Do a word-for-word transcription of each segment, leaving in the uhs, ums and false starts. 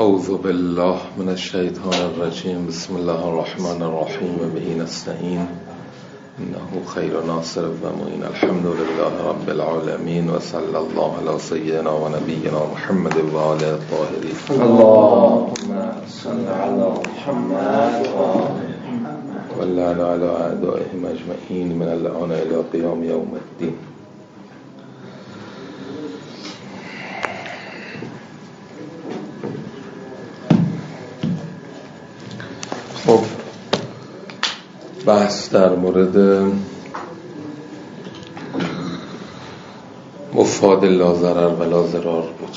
اعوذ بالله من الشیطان الرجیم. بسم الله الرحمن الرحیم. به نستعین انه خیر ناصر و معین. الحمد لله رب العالمین و صلی الله علی سیدنا و نبینا محمد و آله الطاهرین. اللهم صل علی محمد و اللعن علی اعدائهم اجمعین من الآن الی قیام یوم الدین. خب بحث در مورد مفاد لا ضرر و لا ضرار بود.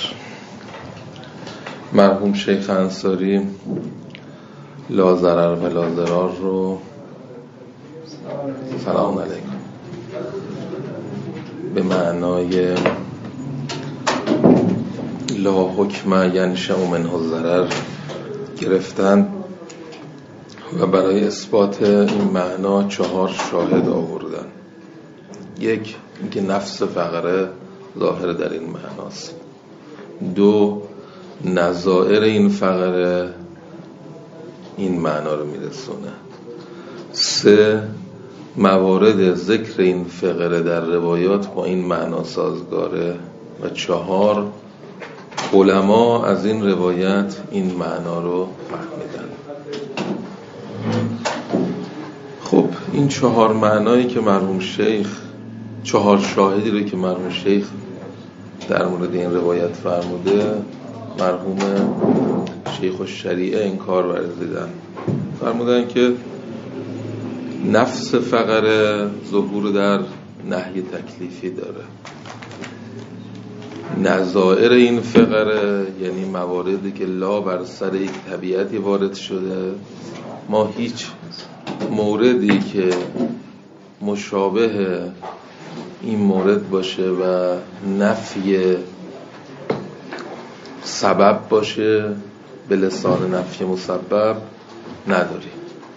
مرحوم شیخ انصاری لا ضرر و لا ضرار رو سلام علیکم به معنای لا حکم ینشأ منه الضرر گرفتن و برای اثبات این معنا چهار شاهد آوردن. یک، اینکه نفس فقره ظاهر در این معناست. دو، نظائر این فقره این معنا رو میرسونه. سه، موارد ذکر این فقره در روایات با این معنا سازگاره. و چهار، علما از این روایت این معنا رو فهمیدن. خب این چهار معنایی که مرحوم شیخ، چهار شاهدی رو که مرحوم شیخ در مورد این روایت فرموده، مرحوم شیخ الشریعه انکار ورزیدن. فرمودن که نفس فقره ظهور در نهی تکلیفی داره. نظائر این فقره یعنی مواردی که لا بر سر یک طبیعتی وارد شده، ما هیچ موردی که مشابه این مورد باشه و نفی سبب باشه به لسان نفی مسبب نداری.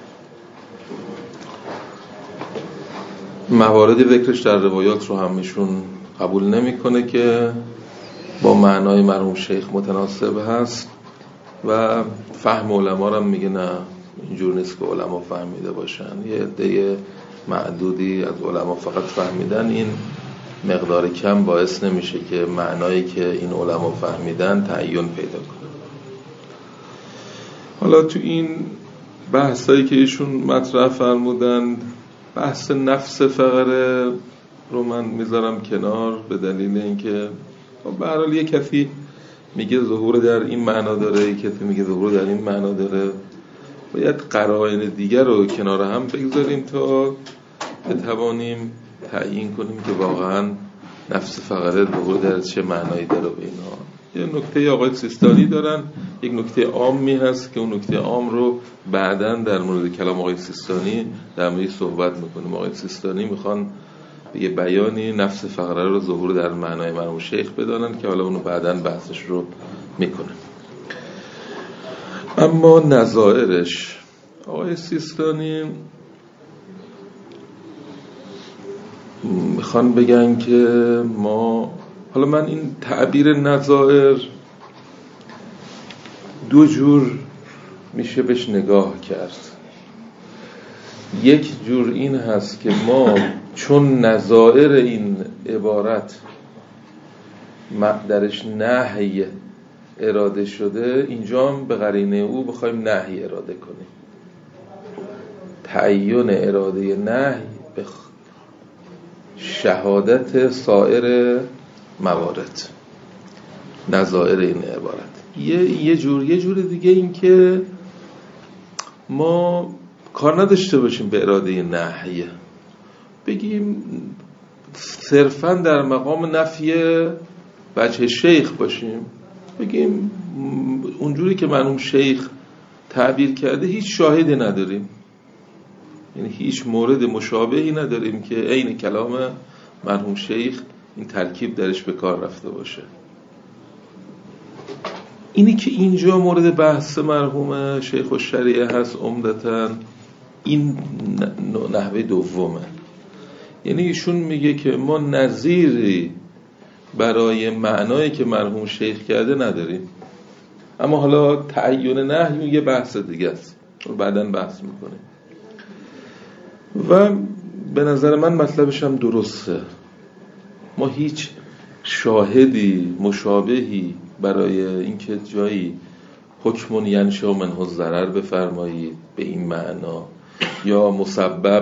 مواردی ذکرش در روایات رو همشون قبول نمیکنه که با معنای مرحوم شیخ متناسب هست و فهم علما هم میگه نه اینجور نیست که علما فهمیده باشن. یه عده معدودی از علما فقط فهمیدن. این مقدار کم باعث نمیشه که معنایی که این علما فهمیدن تعین پیدا کنه. حالا تو این بحثایی که ایشون مطرح فرمودن، بحث نفس فقره رو من میذارم کنار به دلیل اینکه به هر حال یه کسی میگه ظهور در این معنا داره، یه کسی میگه ظهور در این معنا داره. باید قرائن دیگر رو کنار هم بگذاریم تا بتوانیم تعیین کنیم که واقعا نفس فقره ظهور در چه معنایی داره. به اینا یه نکته آقای سیستانی دارن، یک نکته عامی هست که اون نکته عام رو بعداً در مورد کلام آقای سیستانی در موردش صحبت میکنیم. آقای سیستانی میخوان به یه بیانی نفس فقره رو ظهور در معنای مرحوم شیخ بدانن که حالا اونو بعداً بحثش رو میکنه. اما نظائرش، آقای سیستانی میخوان بگن که ما، حالا من این تعبیر نظائر دو جور میشه بهش نگاه کرد. یک جور این هست که ما چون نظائر این عبارت درش نهی اراده شده، اینجا هم به قرینه او بخوایم نهی اراده کنیم. تعیین اراده نهی به شهادت سایر موارد نظائر این عبارت. یه یه جور یه جور دیگه این که ما کار نداشته باشیم به اراده نهی، بگیم صرفاً در مقام نفی وجه شیخ باشیم، بگیم اونجوری که مرحوم شیخ تعبیر کرده هیچ شاهدی نداریم، یعنی هیچ مورد مشابهی نداریم که عین کلام مرحوم شیخ این ترکیب درش به کار رفته باشه. اینی که اینجا مورد بحث مرحوم شیخ الشریعه هست عمدتاً این نحوه دومه. یعنی ایشون میگه که ما نظیری برای معنایی که مرحوم شیخ کرده نداریم. اما حالا تعین نهی یه بحث دیگه است، بعداً بحث میکنیم. و به نظر من مطلبش هم درسته. ما هیچ شاهدی مشابهی برای اینکه جایی حکم ینشأ منه الضرر بفرمایید به این معنا یا مسبب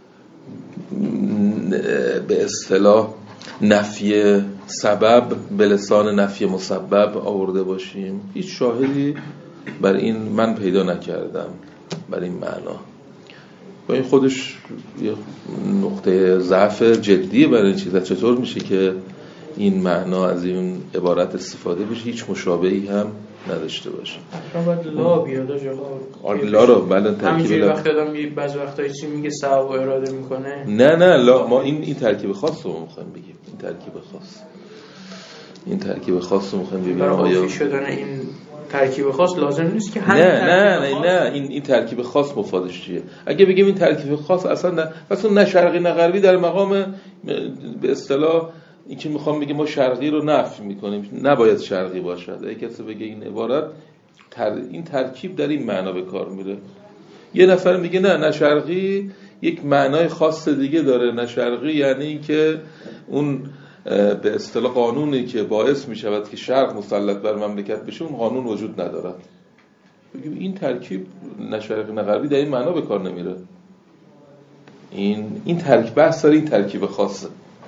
به اصطلاح نفی سبب به لسان نفی مسبب آورده باشیم، هیچ شاهدی بر این من پیدا نکردم بر این معنا. با این خودش یه نقطه ضعف جدی برای این چیزا. چطور میشه که این معنا از این عبارت استفاده بشه هیچ مشابهی هم نداشته باشه؟ شما باید لا بیاده جاها لا رو بله ترکیب همینجوری لا. وقتی آدم بعض وقتایی چی میگه ثواب اراده میکنه. نه نه لا، ما این این ترکیب خاص رو میخوایم بگیم. این ترکیب خاص این ترکیب خاص رو میخوایم ببینیم برای آیا شدن این ترکیب خاص لازم نیست که همین نه نه نه خاص... نه این این ترکیب خاص مفادش چیه؟ اگه بگیم این ترکیب خاص اصلا نه، اصلا نه شرقی نه غربی در مقام به اصطلاح این که میخوام بگم ما شرقی رو نفی میکنیم، نباید شرقی باشد. اگه کسی بگه این عبارت تر... این ترکیب در این معنا به کار میره، یه نفر میگه نه نه شرقی یک معنای خاص دیگه داره. نه شرقی یعنی این که اون به اصطلاح قانونی که باعث میشود که شرق مسلط بر مملکت بشه اون قانون وجود ندارد. بگیم این ترکیب نه شرقی نه غربی در این معنا به کار نمیره. این این ترکیب بحث این ترکیب خاصه.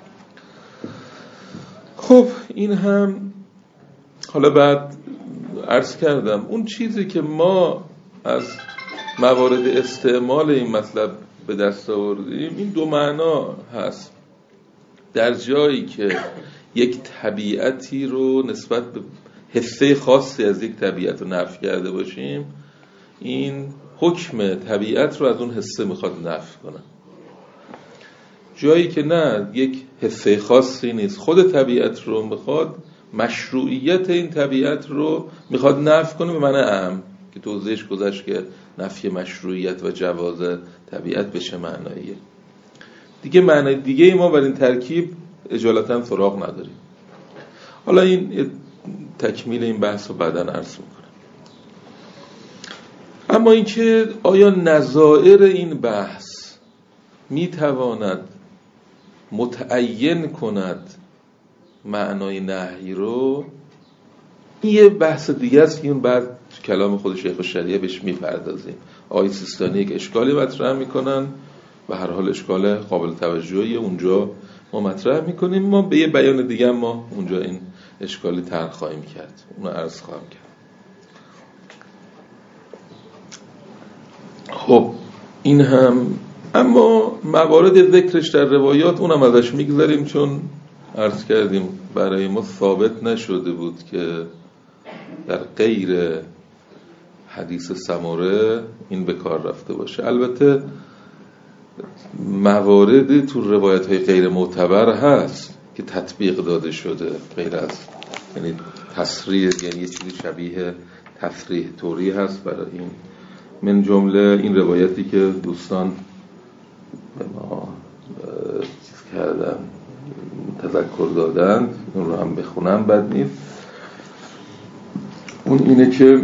خب این هم حالا بعد عرض کردم اون چیزی که ما از موارد استعمال این مطلب به دست آوردیم این دو معنا هست. در جایی که یک طبیعتی رو نسبت به حصه خاصی از یک طبیعت رو نفی کرده باشیم، این حکم طبیعت رو از اون حصه میخواد نفی کنه. جایی که نه یک حصه خاصی نیست، خود طبیعت رو میخواد، مشروعیت این طبیعت رو میخواد نفی کنه به معنی اعم که توضیحش گذشت که نفی مشروعیت و جواز طبیعت به چه معناییه. دیگه معنی دیگه ای ما بر این ترکیب اجالتا سراغ نداریم. حالا این تکمیل این بحث رو بعداً عرض میکنم. اما اینکه آیا نظائر این بحث میتواند متعین کند معنای نهی رو، این یه بحث دیگه است که اون بعد کلام خود شیخ الشریعه بهش میپردازیم. آقای سیستانی یک اشکالی مطرح میکنن، به هر حال اشکال قابل توجهی اونجا ما مطرح میکنیم، ما به یه بیان دیگه ما اونجا این اشکالی طرح خواهیم کرد، اونو عرض خواهم کرد. خب این هم اما موارد ذکرش در روایات اونم ازش میگذاریم، چون عرض کردیم برای ما ثابت نشده بود که در غیر حدیث سمره این به کار رفته باشه. البته موارد تو روایت های غیر معتبر هست که تطبیق داده شده، غیر از یعنی تصریح، یعنی یه چیزی شبیه تصریح طوری هست برای این. من جمله این روایتی که دوستان به ما چیز کردن تذکر دادن، اون رو هم بخونم بد نیست. اون اینه که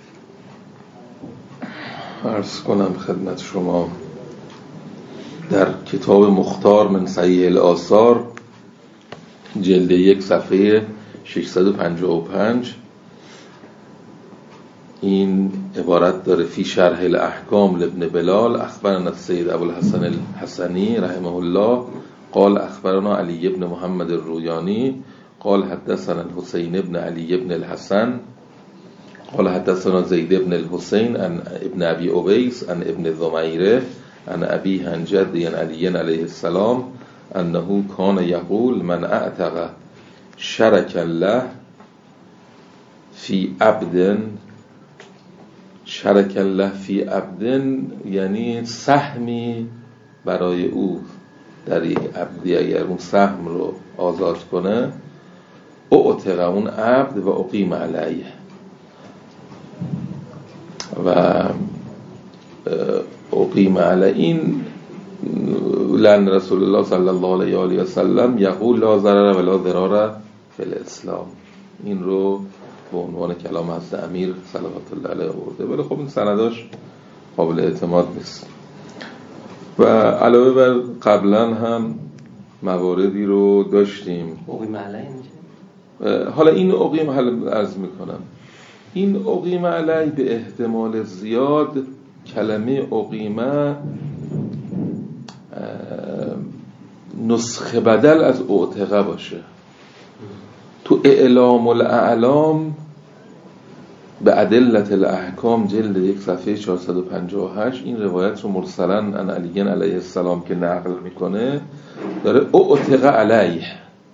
عرض کنم خدمت شما در کتاب مختار من صحیح الآثار جلد یک صفحه ششصد و پنجاه و پنج این عبارت داره: فی شرح الاحکام لابن بلال اخبرنا السید ابوالحسن الحسنی رحمه الله قال اخبرنا علی ابن محمد الرویانی قال حدثنا الحسین ابن علی ابن الحسن قال حدثنا زید ابن الحسین عن ابن ابی اویس عن ابن ذمیره عن ابیه عن جدی عن علی علیه السلام انه کان یقول من اعتق شرک الله فی عبد، شرک الله فی عبد یعنی سهمی برای او در یک عبدی، اگر اون سهم رو آزاد کنه اعتق اون عبد و اقیم علیه. و اقیم علیه این لعن رسول الله صلی الله علیه و آله و سلم یقول لا ضرر ولا ضرار فی الاسلام، این رو به عنوان کلام حضرت امیر صلوات الله علیه آورده، ولی خب این سنداش قابل اعتماد نیست. و علاوه بر قبلا هم مواردی رو داشتیم. اقیم علیه حالا این اقیم حالا عرض میکنم، این اقیم علیه به احتمال زیاد کلمه اقیمه نسخه بدل از اعتقه باشه. تو اعلام الاعلام به ادلت الاحکام جلد یک صفحه چهارصد و پنجاه و هشت این روایت رو مرسلا عن علی علیه السلام که نقل میکنه داره اعتقه علیه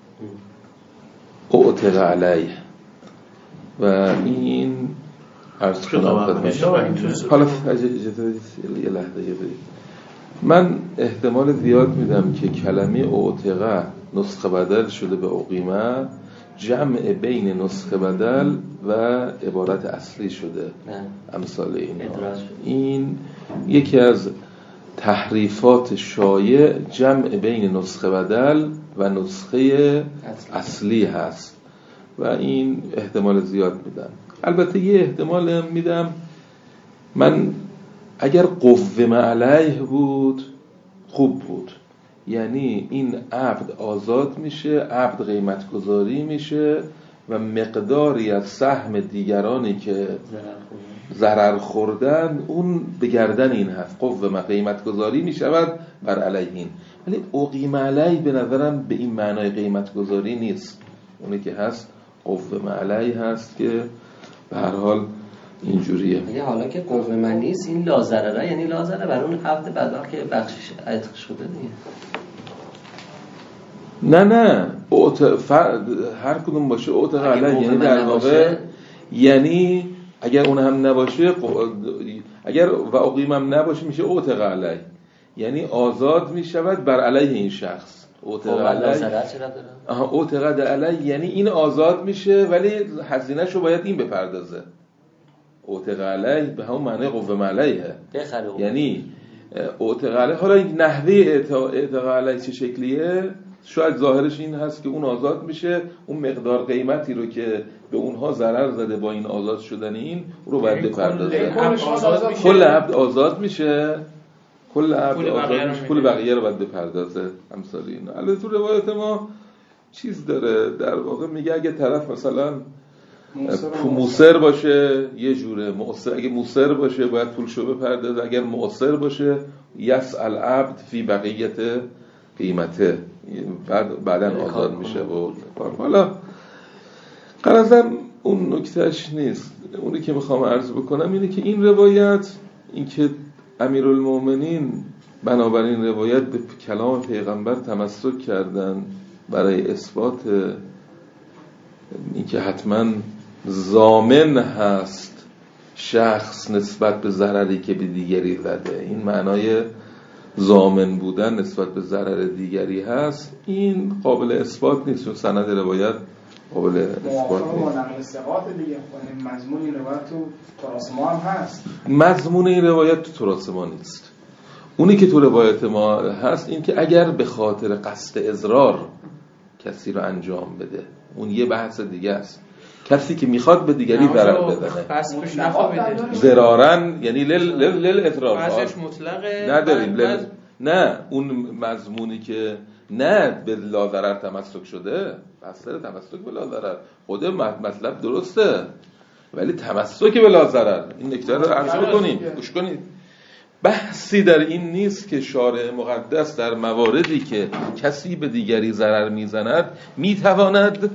اعتقه علیه و این عرض کنم حالا یه لحظه من احتمال زیاد میدم که کلمه اعتقه نسخه بدل شده به اقیمه، جمع بین نسخه بدل و عبارت اصلی شده امثال این این یکی از تحریفات شایع جمع بین نسخه بدل و نسخه اصلی هست و این احتمال زیاد میدم. البته یه احتمال میدم من اگر قوم علیه بود خوب بود، یعنی این عبد آزاد میشه، عبد قیمت گذاری میشه و مقداری از سهم دیگرانی که ضرر خوردن اون به گردن این هست، قوم قیمت گذاری میشود بر علیه این. ولی اقیم علیه به نظرم به این معنای قیمت گذاری نیست، اونی که هست قوم علیه هست که به هر حال اینجوریه. اگه حالا که قوم من نیست این لازره یعنی لازره بر اون عبد بدبخت که بخشش عتق شده دیگه. نه نه اوت فر... هر کدوم باشه اعتق علیه، یعنی در واقع یعنی اگر اون هم نباشه اگر و اقیم هم نباشه میشه اعتق علیه، یعنی آزاد میشود بر علیه این شخص. اعتق علیه آها اعتق علیه یعنی این آزاد میشه ولی هزینه‌شو باید این بپردازه. اعتق علیه به همون معنی قوم علیه، یعنی اعتق علیه. حالا این نحوه اعتق علیه چه شکلیه؟ شاید ظاهرش این هست که اون آزاد میشه، اون مقدار قیمتی رو که به اونها ضرر زده با این آزاد شدن این رو باید بپردازه. کل عبد آزاد میشه، کل عبد آزاد میشه، پول بقیه رو باید بپردازه. امثال اینا. البته تو روایت ما چیز داره، در واقع میگه اگه طرف مثلا موسر باشه یه جوره، موسر اگه موسر باشه باید پولشو بپردازه، اگر موسر باشه یسأل عبد فی بقیت قیمته، بعد بعدن آزاد میشه. و حالا غرضم اون نکتهش نیست، اونی که میخوام عرض بکنم اینه که این روایت، این که امیرالمومنین بنابراین روایت به کلام پیغمبر تمسک کردن برای اثبات این که حتما ضامن هست شخص نسبت به ضرری که به دیگری زده، این معنای ضامن بودن نسبت به ضرر دیگری هست، این قابل اثبات نیست چون سند روایت قابل اثبات نیست. مضمون این روایت تو تراث ما هم هست. مضمون این روایت تو تراث ما نیست. اونی که تو روایت ما هست این که اگر به خاطر قصد اضرار کسی رو انجام بده، اون یه بحث دیگه است. کسی که میخواد به دیگری ضرر بزنه ضرارن یعنی لل لل لل اضرار بعضیش مطلقه نداریم لل... نه اون مضمونی که نه به لا ضرر تمسک شده، اصلا تمسک به لا ضرر خود مطلب درسته ولی تمسک به لا ضرر، این نکته رو عرض بکنیم گوش کنید. بحثی در این نیست که شارع مقدس در مواردی که کسی به دیگری ضرر میزند میتواند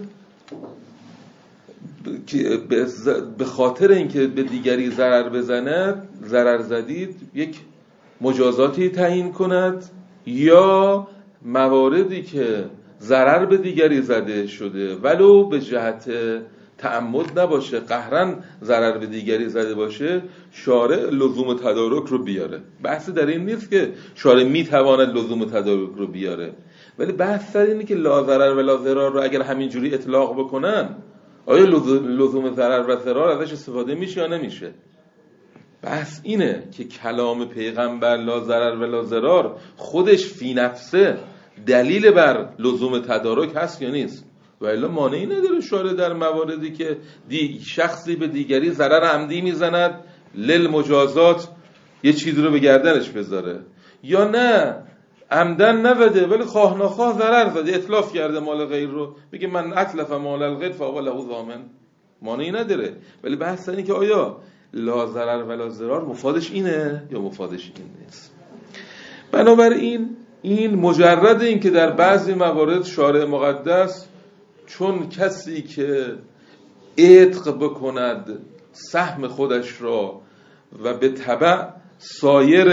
به خاطر اینکه به دیگری ضرر بزند، ضرر زدید، یک مجازاتی تعیین کند، یا مواردی که ضرر به دیگری زده شده ولو به جهت تعمد نباشه، قهرن ضرر به دیگری زده باشه، شارع لزوم تدارک رو بیاره. بحث در این نیست که شارع میتواند لزوم تدارک رو بیاره، ولی بحث در اینه که لا ضرر و لا ضرار رو اگر همینجوری اطلاق بکنن آیا لزوم ضرر و ضرار ازش استفاده میشه یا نمیشه؟ بحث اینه که کلام پیغمبر لا ضرر و لا ضرار خودش فی نفسه دلیل بر لزوم تدارک هست یا نیست. و الا مانعی نداره شارع در مواردی که دی شخصی به دیگری ضرر عمدی میزند للمجازات یه چیزی رو به گردنش بذاره، یا نه عمدن نوده ولی خواه نخواه ضرر زده، اتلاف کرده مال غیر رو، بگه من اتلف مال الغیر فهو له ضامن، مانعی نداره. ولی بحث اینه که آیا لا ضرر ولا ضرار مفادش اینه یا مفادش این نیست. بنابراین این مجرد این که در بعضی موارد شارع مقدس چون کسی که عتق بکند سهم خودش را و به تبع سایر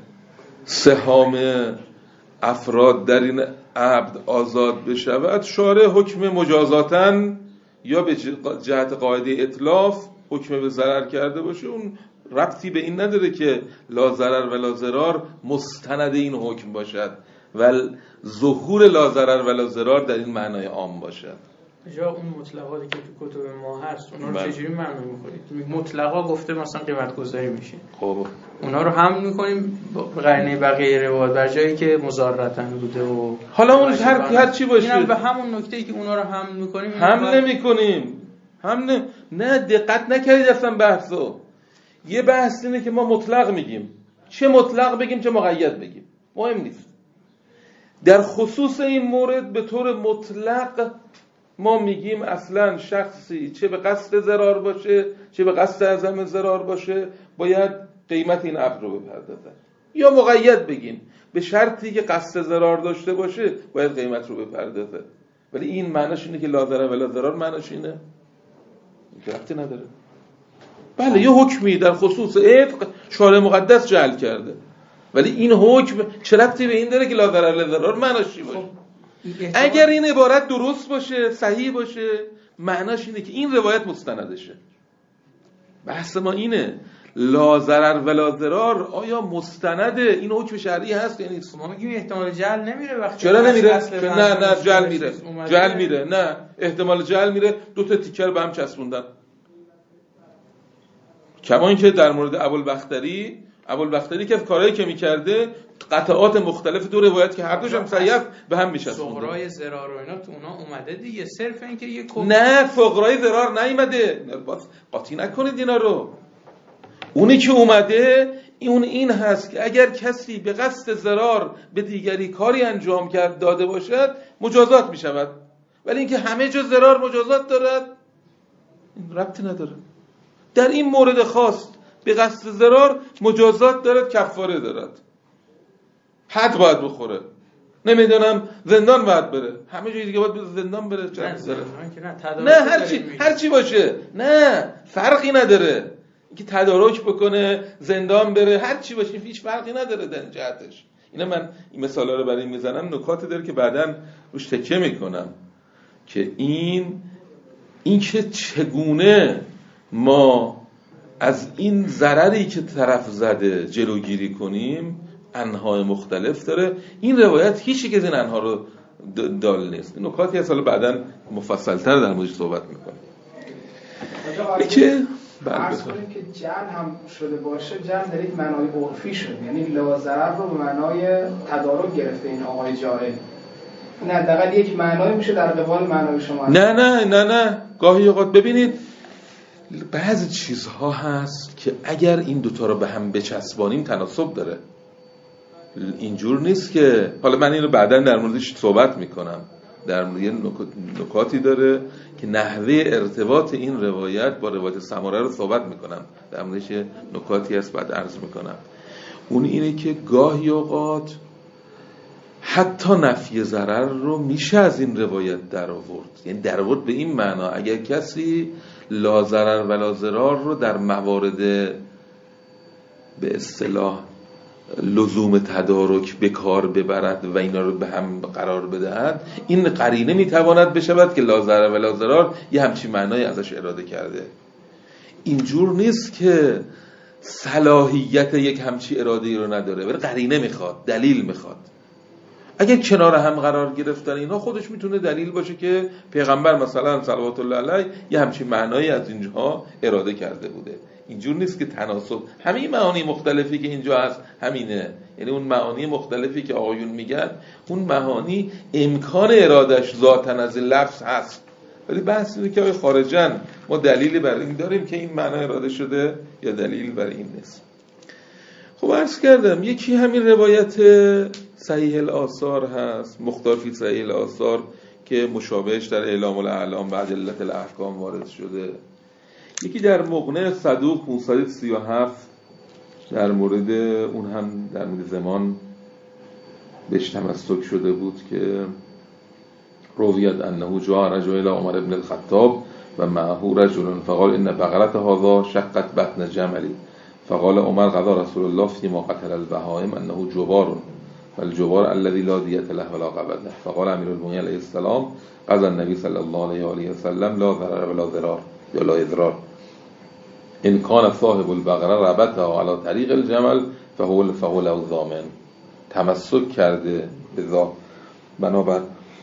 سهام افراد در این عبد آزاد بشود، شارع حکم مجازاتن یا به جهت قاعده اتلاف حکم به ضرر کرده باشه، اون ربطی به این نداره که لا ضرر ولا ضرار مستند این حکم باشد و ظهور لا ضرر ولا ضرار در این معنای عام باشد. جا اون مطلقاتی که تو کتب ما هست اونا رو چجوری معنی می‌کنید؟ مطلقا گفته مثلا قیمت گذاری میشه، خب اونا رو حمل می‌کنیم به قرینه بقیه روایات بر جایی که مضارتن بوده و حالا اون هر هر چی باشه، اینم به همون نکته‌ای که اونا رو حمل می‌کنیم حمل نمی‌کنیم. حمل نه، دقت نکردید اصلا بحثو. یه بحث اینه که ما مطلق میگیم، چه مطلق بگیم چه مقید بگیم مهم نیست. در خصوص این مورد به طور مطلق ما میگیم اصلا شخصی چه به قصد ضرار باشه چه به قصد عدم ضرار باشه باید قیمت این عبد رو بپردازد، یا مقید بگیم به شرطی که قصد ضرار داشته باشه باید قیمت رو بپردازد. ولی این معناش اینه که لا ضرر ولا ضرار معناش اینه؟ ربطی نداره. بله یه حکمی در خصوص عتق شارع مقدس جعل کرده، ولی این حکم چه ربطی به این داره که لا ضرر ولا ضرار معناش چی باشه؟ اگر این عبارت درست باشه صحیح باشه معناش اینه که این روایت مستندشه. بحث ما اینه لا ضرر ولا ضرار آیا مستنده این حکم شرعی هست یا نیست؟ ما میگیم احتمال جعل نمیره وقتی چرا نمیره؟ نه نه جعل میره، جعل میره، نه احتمال جعل میره. دو تا تیکه رو به هم چسبوندن. کما اینکه در مورد ابوالبختری ابوالبختری که کارهایی که میکرده قطعات مختلف دو روایت که هر دوش هم صحیح به هم میشسبونده. صغرای ضرار و اینا تو اونا اومده دیگه، صرف این که یه کم... نه صغرای ضرار نیومده، قاطی نکنید اینا رو. اونی که اومده اون این هست که اگر کسی به قصد ضرار به دیگری کاری انجام کرد داده باشد مجازات میشود، ولی اینکه همه جا ضرار مجازات دارد این ربطی نداره. در این مورد خاص به قصد ضرار مجازات دارد، کفاره دارد، حد باید بخوره، نمیدونم زندان باید بره، همه جای دیگه باید زندان بره. نه نه, نه هر چی هر چی باشه، نه فرقی نداره اینکه تدارک بکنه زندان بره، هر چی باشه هیچ فرقی نداره در جهتش. اینا من این مثالا رو برای میزنم نکاتی داره که بعداً روش تکیه میکنم که این این که چگونه ما از این ضرری که طرف زده جلوگیری کنیم انواع مختلف داره. این روایت هیچی که از این انها رو دال نیست. نکاتی هست حالا بعداً مفصل‌تر در موردش صحبت میکنیم. که فرض کنیم که جعل هم شده باشه، جعل در یک معنای عرفی شد، یعنی لا ضرر رو به معنای تدارک گرفته این آقای جاهل. این حداقل یک معنای میشه در قبال معنای شما. نه نه نه نه گاهی اوقات ببینید بعضی چیزها هست که اگر این دوتا رو به هم بچسبانیم تناسب داره. اینجور نیست که حالا من اینو بعداً در موردش صحبت میکنم، در مورد نکاتی داره که نحوه ارتباط این روایت با روایت سمره رو صحبت میکنم، در موردش نکاتی هست بعد عرض میکنم. اون اینه که گاهی اوقات حتی نفی ضرر رو میشه از این روایت در آورد، یعنی در آورد به این معنا اگر کسی لا ضرر ولا ضرار رو در موارد به اصطلاح لزوم تدارک به کار ببرد و اینا رو به هم قرار بدهد، این قرینه میتواند بشود که لا ضرر ولا ضرار یه همچین معنای ازش اراده کرده. اینجور نیست که صلاحیت یک همچین اراده رو نداره، ولی قرینه میخواد، دلیل میخواد. اگر کنار هم قرار گرفتن اینا خودش میتونه دلیل باشه که پیغمبر مثلا صلوات الله علیه یه همچین معنایی از اینجاها اراده کرده بوده. اینجور نیست که تناسب، همه این معانی مختلفی که اینجا هست همینه، یعنی اون معانی مختلفی که آقایون میگن اون معانی امکان ارادش ذاتاً از این لفظ هست، ولی بحث اینه که آیا خارجاً ما دلیلی برای این داریم که این معنا اراده شده یا دلیل برای این نیست. خب عرض کردم یکی همین روایت صحیح الآثار هست، مختار فی صحیح الآثار که مشابهش در اعلام الاعلام بعد علت الاحکام وارد شده. یکی در مغنی صدوق پانصد و سی و هفت در مورد اون هم در مورد زمان بهش تمسک شده بود که رویت انه جاء رجل الى عمر بن الخطاب و معه رجل فقال ان بقرة هذا شقت بطن جملی فقال عمر قضى رسول الله فيما قتل البهائم انه جبار والجبار الذي لا دیة له ولا قبض له فقال امیر المؤمنین علیه السلام قضى النبي صلی الله علیه و آله و سلم لا ضرر ولا ضرار یا لا اضرار ان كان صاحب البقره ربطها على طریق الجمل فهو فهو له ضامن. تمسک کرده بذا بنابر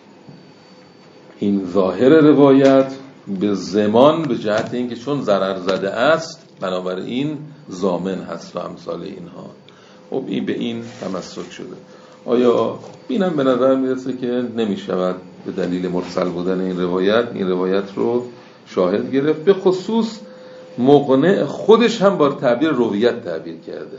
این ظاهر روایت به زمان به جهت اینکه چون ضرر زده است بنابراین ضامن هست و امثال اینها. خب این به این تمسک شده. آیا اینم به نظر میرسه که نمیشود به دلیل مرسل بودن این روایت این روایت رو شاهد گرفت، به خصوص مقنع خودش هم با تعبیر رویت تعبیر کرده،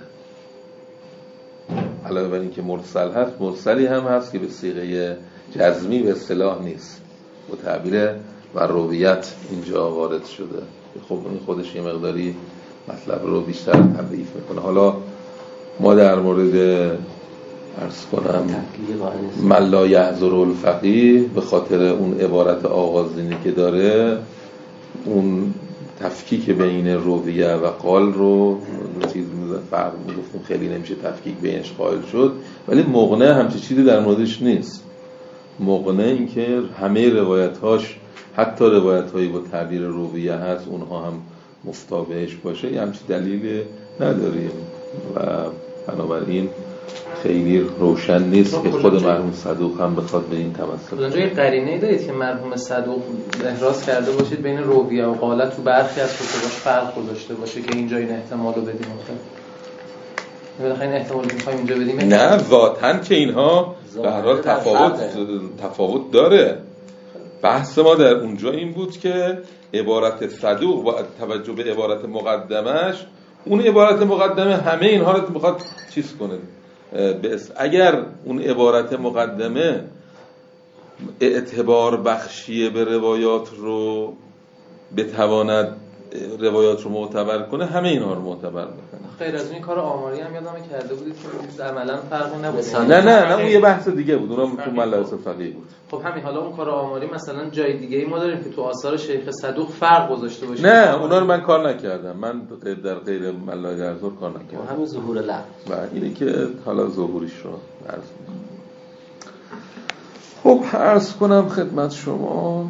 علاوه بر این که مرسل هست مرسلی هم هست که به صیغه جزمی به اصطلاح نیست، با تعبیر و رویت اینجا وارد شده. خب این خودش یه مقداری مطلب رو بیشتر تضعیف میکنه. حالا ما در مورد عرض کنم من لا یحضر الفقیه به خاطر اون عبارت آغازینی که داره اون تفکیک بین رویه و قال رو چیز فرق میگفتیم خیلی نمیشه تفکیک بینش قائل شد، ولی مقنع همچه چیزی در موردش نیست. مقنع این که همه روایت‌هاش حتی روایت‌هایی با تعبیر رویه هست اونها هم مفتابهش باشه یه همچی دلیل نداریم و بنابراین خیلی روشن نیست که خود مرحوم صدوق هم بخواد به این تمسک. اونجا یه قرینه‌ای دارید که مرحوم صدوق احراز کرده باشید بین رویه و قالت تو برخی از کتباش فرق گذاشته باشه که اینجا این احتمالو بدیم اصلا. بالاخره این احتمال می‌خوایم اینجا بدیم؟ نه ذاتاً که اینها به هر حال تفاوت تفاوت داره. بحث ما در اونجا این بود که عبارت صدوق با توجه به عبارت مقدمش اون عبارت مقدمه همه اینها رو میخواد چیز کنه. اگر اون عبارت مقدمه اعتبار بخشیه به روایات رو بتواند روایات رو معتبر کنه همه اینها رو معتبر بکنه. خیر از این کار آماری هم یادم کرده بودید که عملاً فرقی نبود. نه نه نه اون یه بحث دیگه بود، اونم تو ملحظ فقیه بود. خب همین حالا اون کار آماری مثلا جای دیگه ای ما داریم که تو آثار شیخ صدوق فرق گذاشته باشه. نه اونا رو من کار نکردم، من در غیر ملای درزور کار نکردم. همین ظهور لفظ و اینه که حالا ظهورش رو عرض می‌کنم. خب عرض کنم خدمت شما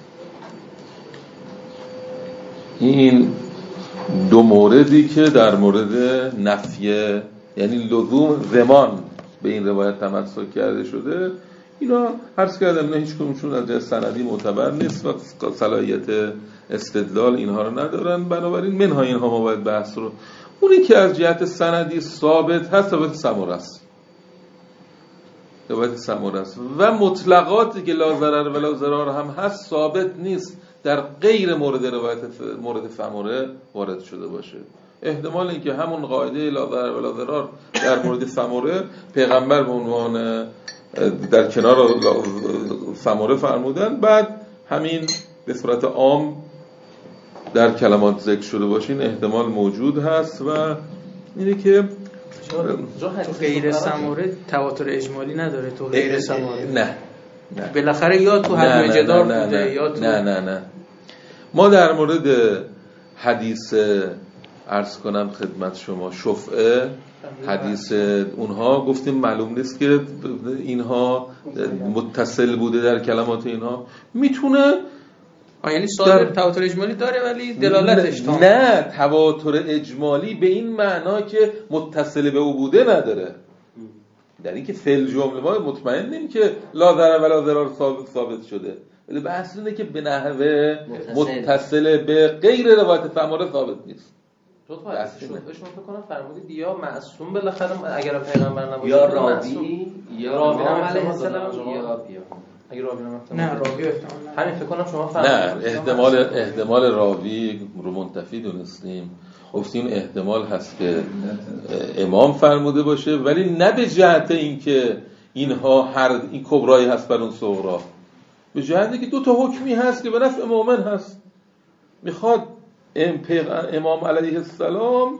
این دو موردی که در مورد نفی یعنی لزوم زمان به این روایت تمسک کرده شده اینا عرض کردم نه هیچ کدومشون از جهت سندی معتبر نیست و صلاحیت استدلال اینها رو ندارن، بنابراین منها اینها ما باید بحث رو اونی که از جهت سندی ثابت هست روایت سمره است روایت سمره است و مطلقاتی که لا ضرر ولا ضرار هم هست ثابت نیست در غیر مورد روایت مورد سمره وارد شده باشه. احتمال اینکه همون قاعده لا ضرر ولا ضرار در مورد سمره پیغمبر به عنوان در کنار سمره فرمودن بعد همین به صورت عام در کلمات ذکر شده باشه، این احتمال موجود هست و اینه که تو غیر سمره تواتر اجمالی نداره. تو غیر سمره نه نه بالاخره یا تو حد جدار بوده یا تو نه نه نه ما در مورد حدیث عرض کنم خدمت شما شفعه حدیث اونها گفتیم معلوم نیست که اینها متصل بوده در کلمات اینها میتونه یعنی صادر تواتر اجمالی داره ولی دلالتش تام نه تواتر اجمالی به این معنا که متصل به او بوده نداره، در این که فعل جمله ما مطمئنیم که لا ضرر ولا ضرار ثابت ثابت شده، ولی بحث اینه که به نحوه متصل به غیر روایت سمره ثابت نیست. دو تا حدیث شما فکر کنم فرمودید یا معصوم بالاخره اگر پیغمبر نباشه یا راوی یا راوی امام علیه السلام السلام یا اگه راوی نمیتونه نه راوی احتمال همین فکر کنم شما نه فرمودید احتمال احتمال راوی رو منتفی دونستیم، گفتیم احتمال هست که امام فرموده باشه ولی نه به جهت اینکه اینها هر این کبرایی هست بر اون صغرا، به جهتی که دو تا حکمی هست که به نفع مؤمن هست. میخواد امام علیه السلام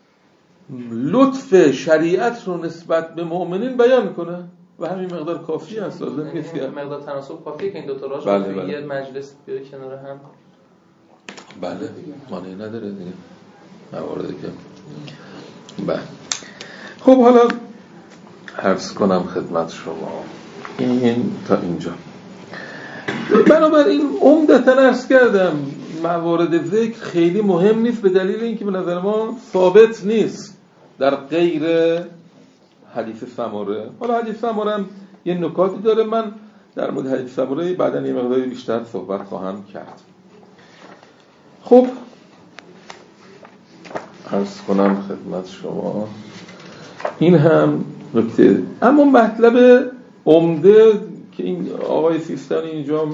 لطف شریعت رو نسبت به مؤمنین بیان کنه و همین مقدار کافی هست، لازم نیست که مقدار تناسب کافیه که این دو تا راش بله توی بله. یه مجلس بیاره کنار هم. بله مانعی نداره دیگه مواردی که بله. خب حالا عرض کنم خدمت شما این تا اینجا. بنابراین عمدتاً عرض کردم موارد ذکر خیلی مهم نیست به دلیل اینکه به نظر ما ثابت نیست در غیر حدیث سمره. حالا حدیث سمره هم یه نکاتی داره، من در مورد حدیث سمره بعداً یه مقداری بیشتر صحبت خواهم کرد. خب عرض کنم خدمت شما این هم نکته. اما مطلب عمده که این آقای سیستانی اینجا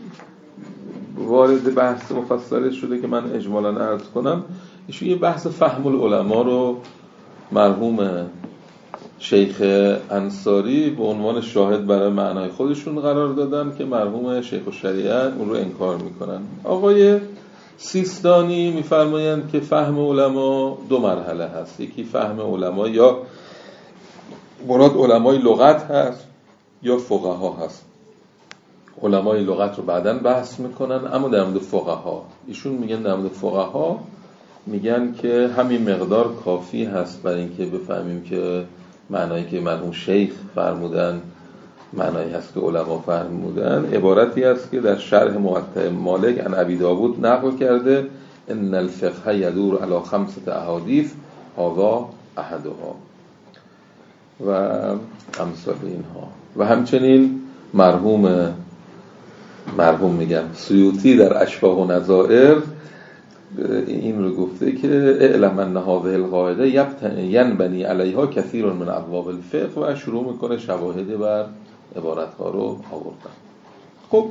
وارد بحث مفصل شده که من اجمالاً عرض کنم، ایشون یه بحث فهم العلماء رو مرحوم شیخ انصاری به عنوان شاهد برای معنای خودشون قرار دادن که مرحوم شیخ الشریعه اون رو انکار میکنن. آقای سیستانی میفرمایند که فهم علما دو مرحله هست، یکی فهم علما یا مراد علمای لغت هست یا فقها هست. علمای لغت رو بعداً بحث میکنن، اما در مورد فقها ایشون میگن در مورد فقها میگن که همین مقدار کافی هست برای اینکه بفهمیم که معنایی که مرحوم شیخ فرمودن معنایی هست که علما فرمودن. عبارتی است که در شرح موطأ مالک عن ابی داود نقل کرده ان الفقه یدور علی خمسة احادیث هذا احدها و امثال اینها. و همچنین مرحوم مرحوم میگم سیوطی در اشباح و نظائر این رو گفته که اعلم ان هذه القاعده ینبنی علیها کثیر من ابواب الفقه و شروع میکنه شواهد بر عبارت ها رو آوردن. خب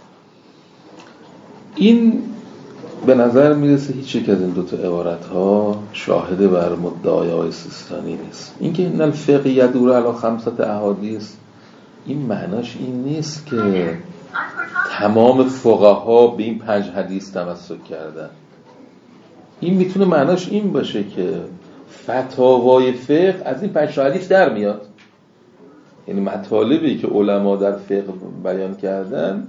این به نظر میرسه هیچ یک از این دوتا عبارت ها شاهد بر مدعای آقای سیستانی نیست. اینکه ان الفقه یدور علی خمسة احادیث این معناش این نیست که تمام فقها به این پنج حدیث تمسک کردن. این میتونه معناش این باشه که فتاوای فقه از این پنج حدیث در میاد، یعنی مطالبی که علما در فقه بیان کردن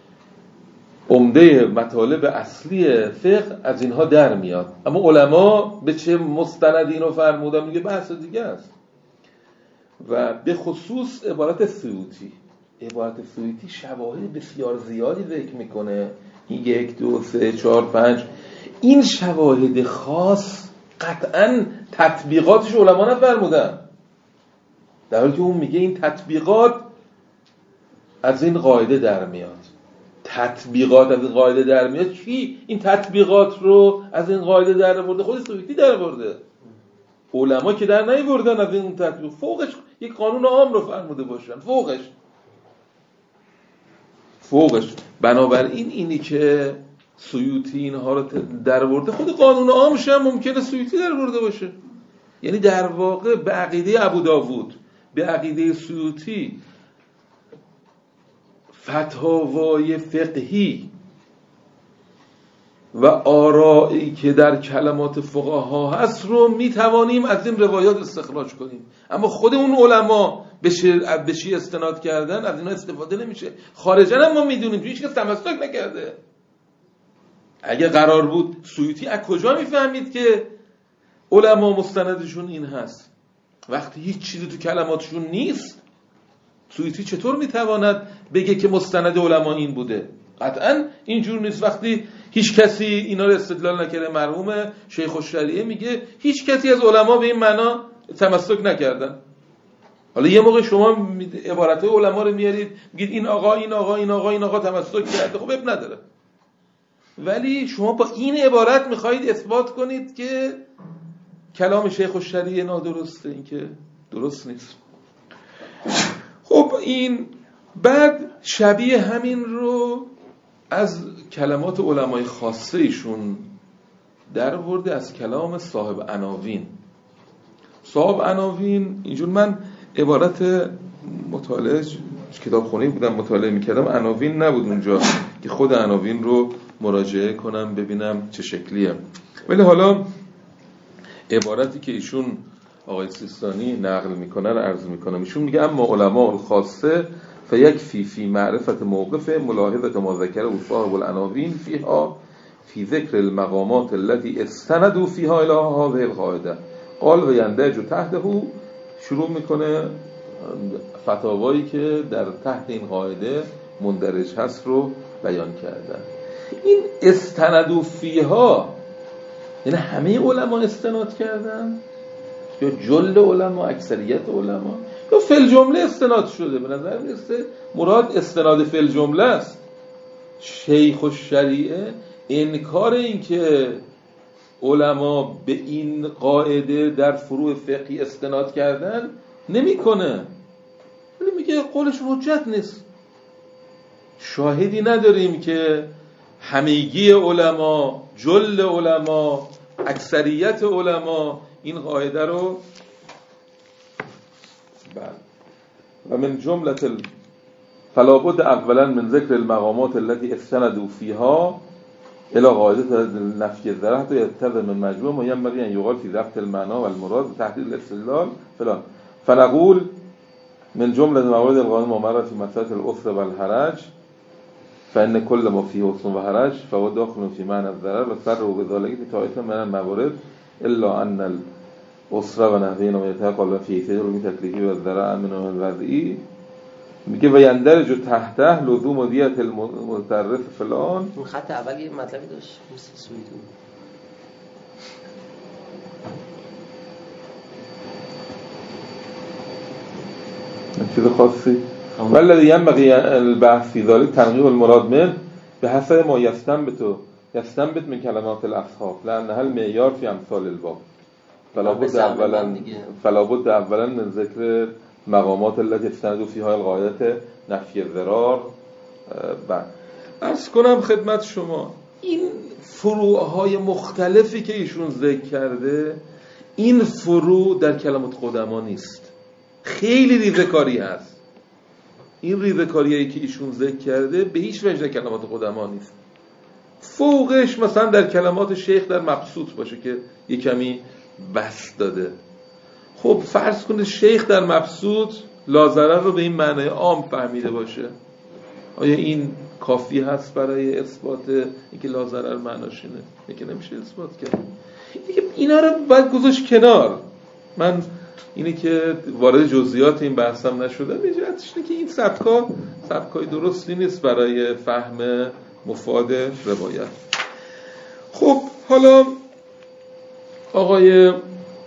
عمده مطالب اصلی فقه از اینها در میاد، اما علما به چه مستند اینو فرمودن میگه بحث دیگه است. و به خصوص عبارت سیوطی عبارت سیوطی شواهد بسیار زیادی ذکر میکنه، این یک دو سه چهار پنج، این شواهد خاص قطعاً تطبیقاتش علما نفرمودن، در حالی که اون میگه این تطبیقات از این قاعده در میاد. تطبیقات از این قاعده در میاد چی؟ این تطبیقات رو از این قاعده در آورده خود سیوطی در آورده، علما که در نیاوردن از این تطبیق. فوقش یک قانون عام رو فرموده باشن، فوقش فوقش بنابراین اینی که سیوطی اینها رو در آورده خود قانون عامش هم ممکنه سیوطی در آورده باشه. یعنی در واقع به عقیده ابو داوود، به عقیده سیوطی، فتاوای فقهی و آرایی که در کلمات فقها هست رو میتوانیم از این روایات استخراج کنیم، اما خود اون علما به چی استناد کردن از اینا استفاده نمیشه. خارجا هم ما میدونیم که هیچ کس تمسک نکرده. اگه قرار بود سیوطی از کجا میفهمید که علما مستندشون این هست وقتی هیچ چیزی تو کلماتشون نیست؟ سیوطی چطور میتواند بگه که مستند علما این بوده؟ قطعا اینجور نیست. وقتی هیچ کسی اینا رو استدلال نکرده، مرحوم شیخ الشریعه میگه هیچ کسی از علما به این معنا تمسک نکردن. حالا یه موقع شما عبارت علما رو میارید میگید این آقا این آقا این آقا این آقا تمسک کرده، خب اب نداره. ولی شما با این عبارت میخواهید اثبات کنید که کلام شیخ الشریعه نادرسته. این که درست نیست. خب این بعد شبیه همین رو از کلمات علمای خاصه ایشون در ورده از کلام صاحب عناوین. صاحب عناوین اینجور من عبارت مطالعه کتاب خونه‌ای بودم مطالعه میکردم، عناوین نبود اونجا که خود عناوین رو مراجعه کنم ببینم چه شکلیه. ولی حالا عبارتی که ایشون آقای سیستانی نقل میکنه رو عرض میکنم. ایشون میگه اما علماء الخاصه فیکفی فی معرفت موقف ملاحظه ما ذکر و صاحب العناوین فیها فی ذکر المقامات التي استندوا فيها الى هذه القاعده قال و یندرج تحته. شروع میکنه فتاوایی که در تحت این قاعده مندرج هست رو بیان کردن. این استندوا فیها یعنی همه علما استناد کردن یا جل علما، اکثریت علما، یا فل جمله استناد شده؟ به نظر میرسه مراد استناد فل جمله است. شیخ الشریعه انکار این که علما به این قاعده در فروع فقهی استناد کردن نمیکنه، ولی میگه قولش حجت نیست. شاهدی نداریم که همگی علما، جل علما، اکثریت علما این قاعده رو و من جمله فلا بد اولا من ذکر المقامات التي استندوا فيها الى قاعده نفی الذره تا يتضمن من مجموع ما ينبغي ان يقال في ضبط المعنى والمراد وتحديد الاستدلال فلان فنقول من جمله موارد القانون ممر في مسألة الأسر والحرج فإن كل ما فيه أسر وحرج فهو داخل في معنى الضرر والسر وبذلك في طائفة من الموارد إلا أن الأسر ونحوهن ويتقال في سير تكليفي والضرر منه الوضعي میگه و یندرج تحته لزوم دیت المتعرف فلان. اون خط اول یه مطلبی داشت مثل سویدون چیز خاصی ولی ينبغي البحث في ذلك تنقیح المراد من به حسب ما يستنبط يستنبط من كلمات الاصحاب لأنها المعیار في امثال الباب فلا بد اولا فلا بد اولا من ذکر مقامات التي استندوا فيها القاعده نفی الضرار. بعد عرض کنم خدمت شما این فروعهای مختلفی که ایشون ذکر کرده این فروع در کلمات قدما نیست، خیلی ریزه‌کاری هست. این ریزه‌کاریایی که ایشون ذکر کرده به هیچ وجه کلمات قدما نیست. فوقش مثلا در کلمات شیخ در مبسوط باشه که یه کمی بس داده. خب فرض کنید شیخ در مبسوط لاضرر رو به این معنای عام فهمیده باشه، آیا این کافی هست برای اثبات اینکه لاضرر معناش اینه؟ اینکه نمیشه اثبات کرد. اینا رو باید گذاشت کنار. من اینی که وارد جزئیات این بحثم نشدم میجهتش اینه که این سبکا سبکای درستی نیست برای فهم مفاد روایت. خب حالا آقای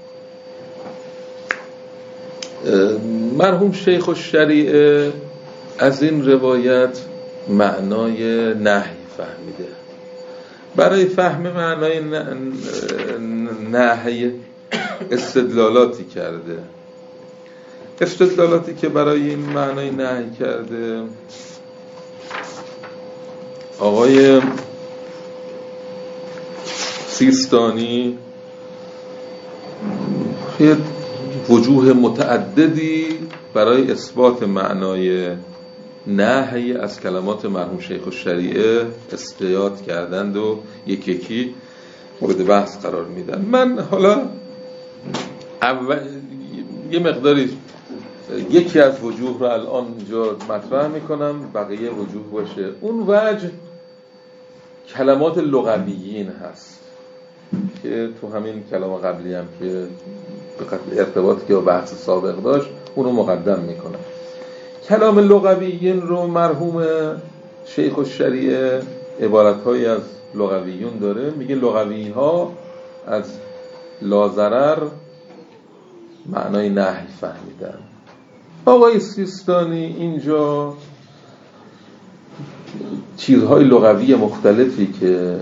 مرحوم شیخ الشریعه از این روایت معنای نهی فهمیده. برای فهم معنای نهی استدلالاتی کرده. استدلالاتی که برای این معنای نهی کرده آقای سیستانی خیلی وجوه متعددی برای اثبات معنای نهی از کلمات مرحوم شیخ الشریعه استیاد کردند و یک یکی مورد بحث قرار میدن. من حالا اول یه مقداری یکی از وجوه رو الان اینجا مطرح میکنم، بقیه وجوه باشه. اون وجه کلمات لغویین هست که تو همین کلام قبلی هم که به خاطر ارتباطی که با بحث سابق داشت اونو مقدم میکنم. کلام لغویین رو مرحوم شیخ الشریعه عبارتهایی از لغویون داره، میگه لغوی ها از لاضرر معنای نهی فهمیدن. آقای سیستانی اینجا چیزهای لغوی مختلفی که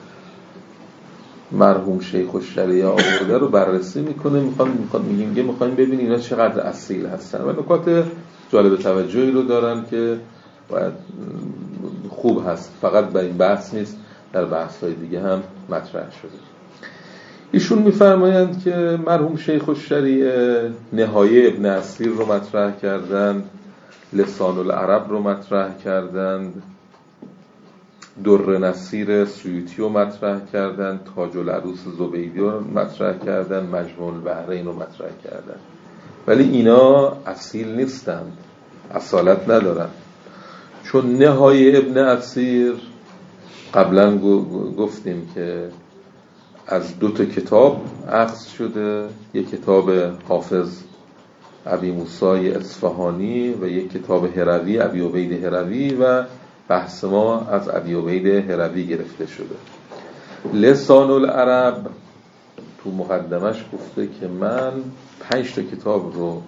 مرحوم شیخ الشریعه آورده رو بررسی میکنه. میخوام میخوام میگه میخوایم ببینیم اینا چقدر اصیل هستن و نکات جالب توجهی رو دارن که باید خوب هست، فقط برای این بحث نیست، در بحث‌های دیگه هم مطرح شده. ایشون میفرمایند که مرحوم شیخ الشریعه نهایه ابن اثیر رو مطرح کردند، لسان العرب رو مطرح کردند، در نصیر سیوطی رو مطرح کردند، تاج العروس زبیدی رو مطرح کردند، مجموع البحرین رو مطرح کردند. ولی اینا اصیل نیستند، اصالت ندارن، چون نهایه ابن اثیر قبلا گفتیم که از دو تا کتاب اخذ شده، یک کتاب حافظ ابی موسی اصفهانی و یک کتاب هروی ابی عبید هروی و بحث ما از ابی عبید هروی گرفته شده. لسان العرب تو مقدمش گفته که من پنج تا کتاب رو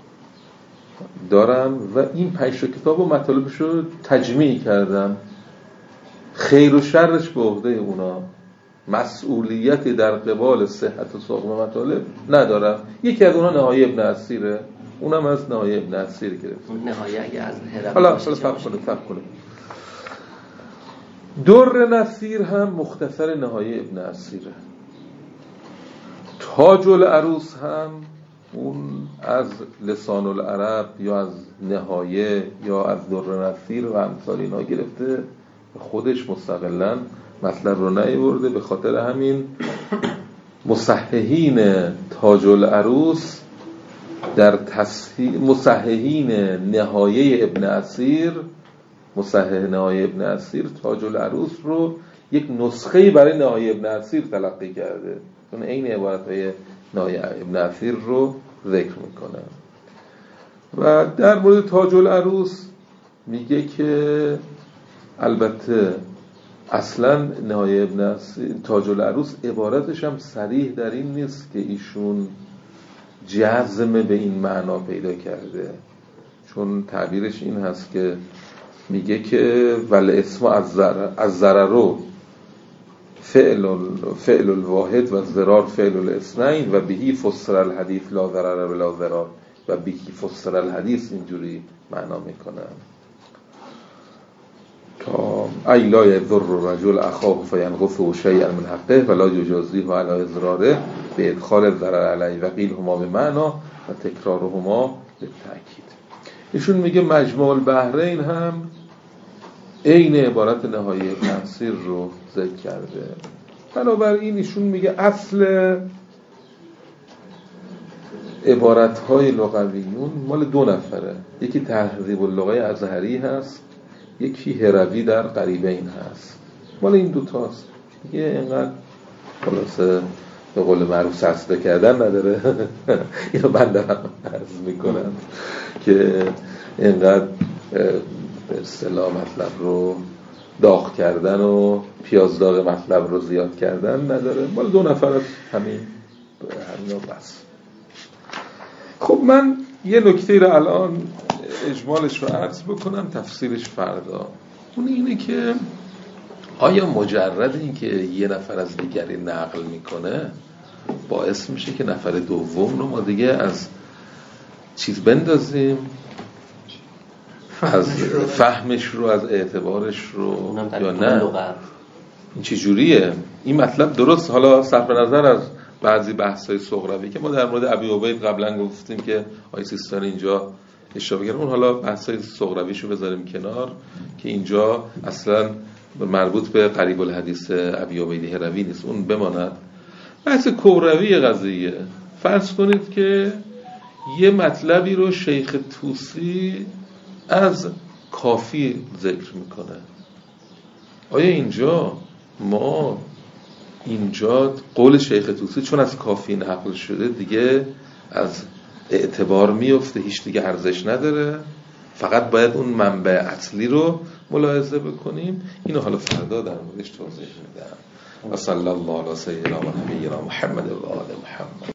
دارم و این پنج تا کتاب و مطالبش رو تجمیع کردم، خیر و شرش به عهده اونا، مسئولیتی در قبال صحت و سقم مطالب ندارم. یکی از اونا نهایه ابن اثیره، اونم از نهایه ابن اثیر گرفت. نهایه اگه از هرم حالا حالا فهم کنه فهم کنه در نصیر هم مختصر نهایه ابن اثیره. تاج العروس هم اون از لسان العرب یا از نهایه یا از در نصیر و امثال اینا گرفته، خودش مستقلاً مطلب رو نیاورده. به خاطر همین مصححین تاج العروس در تصحیح مصححین نهایه ابن اثیر، مصحح نهایه ابن اثیر تاج العروس رو یک نسخه برای نهایه ابن اثیر تلقی کرده، چون این عبارتهای نهایه ابن اثیر رو ذکر میکنه. و در مورد تاج العروس میگه که البته اصلا نهایه ابن اثیر تاج العروس عبارتش هم صریح در این نیست که ایشون جزم به این معنا پیدا کرده، چون تعبیرش این هست که میگه که ول اسم از ضرر فعل فعل الواحد و ضرار فعل الاثنین و بهی فسر الحدیث لا ضرر ولا ضرار و بهی فسر الحدیث اینجوری معنا میکنه تا ای لا یضر الرجل اخاه فینقصه شیئا من حقه ولا یجازیه علی اضراره به ادخال الضرر علیه و قیل هما به معنا و تکرارهما به تأکید. ایشون میگه مجموع البحرین هم عین عبارت نهایه ابن اثیر رو ذکر کرده. بنابراین ایشون میگه اصل عبارت‌های لغویون مال دو نفره، یکی تهذیب اللغه ازهری هست، یکی هروی در قریبین هست، مال این دوتاست. دیگه اینقدر خلاصه به قول معروف سرسده کردن نداره. اینو من دارم عرض میکنم که اینقدر به اصطلاح مطلب رو داغ کردن و پیاز داغ مطلب رو زیاد کردن نداره، مال دو نفر از همین همین بس. خب من یه نکته رو الان اجمالش رو عرض بکنم، تفسیرش فردا. اون اینه که آیا مجرد این که یه نفر از دیگری نقل میکنه باعث میشه که نفر دوم رو ما دیگه از چیز بندازیم، از فهمش رو، از اعتبارش رو، یا نه؟ این چه جوریه؟ این مطلب درست حالا صرف نظر از بعضی بحث‌های صغروی که ما در مورد ابی عبید قبلا گفتیم که آی سیستان اینجا اشاره کردن، اون حالا بحث‌های صغرویشو بذاریم کنار که اینجا اصلا مربوط به قریب الحدیث ابی عبید هروی نیست، اون بماند. بحث کوروی قضیه، فرض کنید که یه مطلبی رو شیخ طوسی از کافی ذکر میکنه. آیا اینجا ما اینجا قول شیخ طوسی چون از کافی نقل شده دیگه از اعتبار میفته، هیچ دیگه ارزش نداره، فقط باید اون منبع اصلی رو ملاحظه بکنیم؟ اینو حالا فردا در موردش توضیح میدم. و صلی الله علی سیدنا و نبینا محمد و آل محمد.